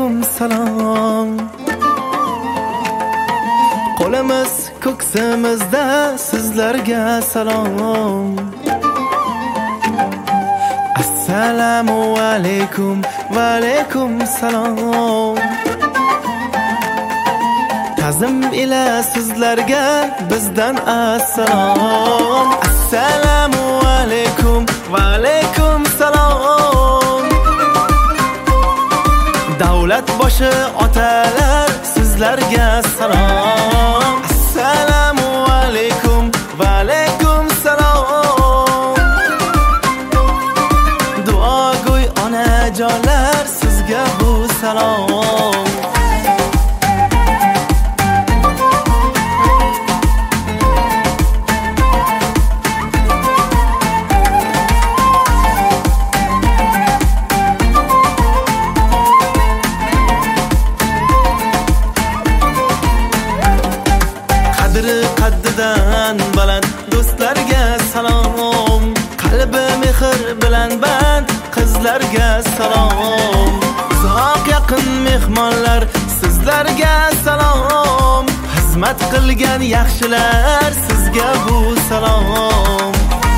alaykum salom. Qo'limiz ko'ksimizda sizlarga salom. Assalomu alaykum va alaykum salom. Ta'zim ila sizlarga bizdan assalom. Assalomu alaykum va alaykum salom. Davlat boshi otalar sizlarga salom. Assalomu alaykum va alaykum salom. Duogo'y onajonlar sizga bu salom. Qaddidan baland do'stlarga salom. Qalbi mehr bilan band qizlarga salom. Uzoq yaqin mehmonlar sizlarga salom. Xizmat qilgan yaxshilar sizga bu salom.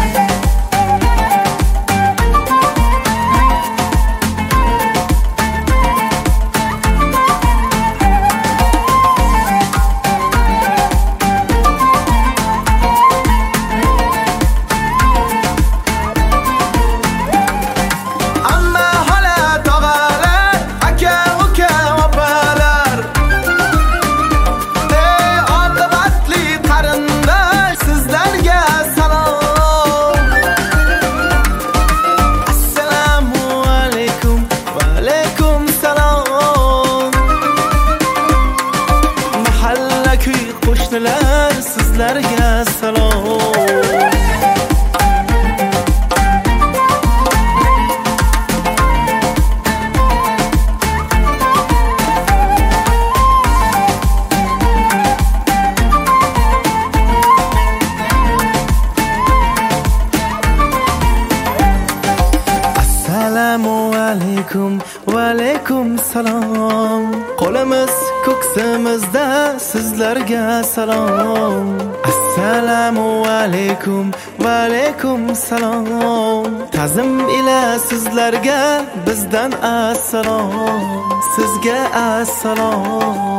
Qo'shnilar sizlarga salom. Assalomu alaykum va alaykum salom. Qo'limiz ko'ksimizda sizlarga salom. Assalomu alaykum va alaykum salom. Ta'zim ila sizlarga bizdan assalom. Sizga assalom.